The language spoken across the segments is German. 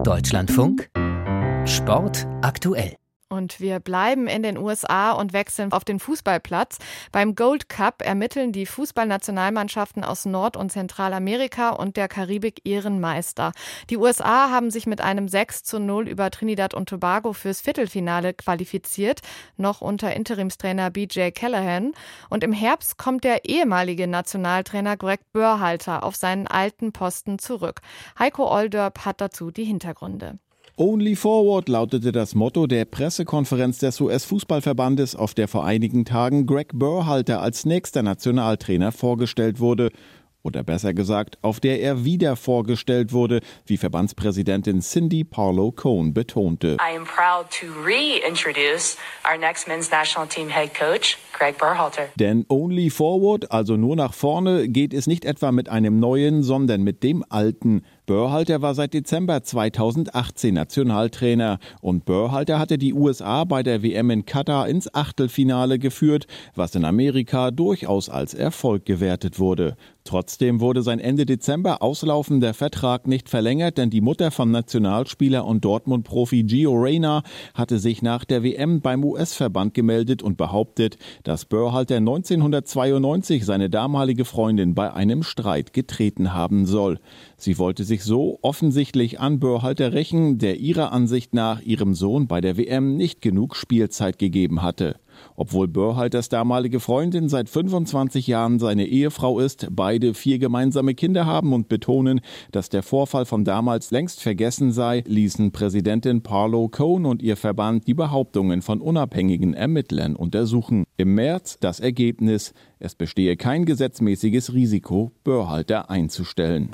Deutschlandfunk Sport aktuell. Und wir bleiben in den USA und wechseln auf den Fußballplatz. Beim Gold Cup ermitteln die Fußballnationalmannschaften aus Nord- und Zentralamerika und der Karibik ihren Meister. Die USA haben sich mit einem 6:0 über Trinidad und Tobago fürs Viertelfinale qualifiziert, noch unter Interimstrainer BJ Callaghan. Und im Herbst kommt der ehemalige Nationaltrainer Greg Berhalter auf seinen alten Posten zurück. Heiko Olderb hat dazu die Hintergründe. Only Forward lautete das Motto der Pressekonferenz des US-Fußballverbandes, auf der vor einigen Tagen Greg Berhalter als nächster Nationaltrainer vorgestellt wurde. Oder besser gesagt, auf der er wieder vorgestellt wurde, wie Verbandspräsidentin Cindy Parlow-Cone betonte. I am proud to reintroduce our next men's national team head coach, Greg Berhalter. Denn Only Forward, also nur nach vorne, geht es nicht etwa mit einem neuen, sondern mit dem alten. Berhalter war seit Dezember 2018 Nationaltrainer und Berhalter hatte die USA bei der WM in Katar ins Achtelfinale geführt, was in Amerika durchaus als Erfolg gewertet wurde. Trotzdem wurde sein Ende Dezember auslaufender Vertrag nicht verlängert, denn die Mutter vom Nationalspieler und Dortmund-Profi Gio Reyna hatte sich nach der WM beim US-Verband gemeldet und behauptet, dass Berhalter 1992 seine damalige Freundin bei einem Streit getreten haben soll. Sie wollte sich so offensichtlich an Berhalter rächen, der ihrer Ansicht nach ihrem Sohn bei der WM nicht genug Spielzeit gegeben hatte. Obwohl Berhalters damalige Freundin seit 25 Jahren seine Ehefrau ist, beide 4 gemeinsame Kinder haben und betonen, dass der Vorfall von damals längst vergessen sei, ließen Präsidentin Parlow-Cone und ihr Verband die Behauptungen von unabhängigen Ermittlern untersuchen. Im März das Ergebnis: Es bestehe kein gesetzmäßiges Risiko, Berhalter einzustellen.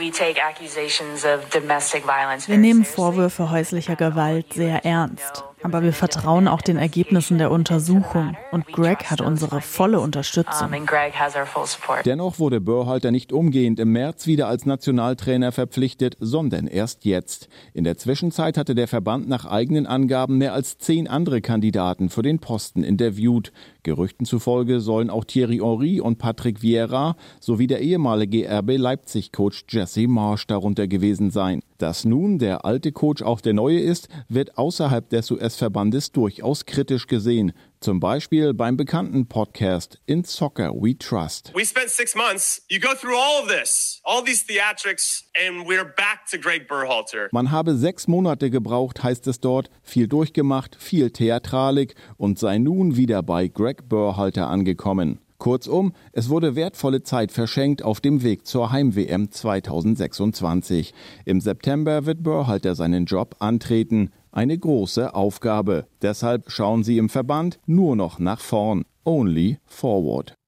Wir nehmen Vorwürfe häuslicher Gewalt sehr ernst. Aber wir vertrauen auch den Ergebnissen der Untersuchung. Und Greg hat unsere volle Unterstützung. Dennoch wurde Berhalter nicht umgehend im März wieder als Nationaltrainer verpflichtet, sondern erst jetzt. In der Zwischenzeit hatte der Verband nach eigenen Angaben mehr als 10 andere Kandidaten für den Posten interviewt. Gerüchten zufolge sollen auch Thierry Henry und Patrick Vieira sowie der ehemalige RB Leipzig-Coach Jesse Marsch darunter gewesen sein. Dass nun der alte Coach auch der neue ist, wird außerhalb des US-Verbandes durchaus kritisch gesehen. Zum Beispiel beim bekannten Podcast In Soccer We Trust. We spent 6 months. You go through all of this, all these theatrics, and we're back to Greg Berhalter. Man habe 6 Monate gebraucht, heißt es dort, viel durchgemacht, viel Theatralik und sei nun wieder bei Greg Berhalter angekommen. Kurzum, es wurde wertvolle Zeit verschenkt auf dem Weg zur Heim-WM 2026. Im September wird Berhalter seinen Job antreten. Eine große Aufgabe. Deshalb schauen sie im Verband nur noch nach vorn. Only Forward.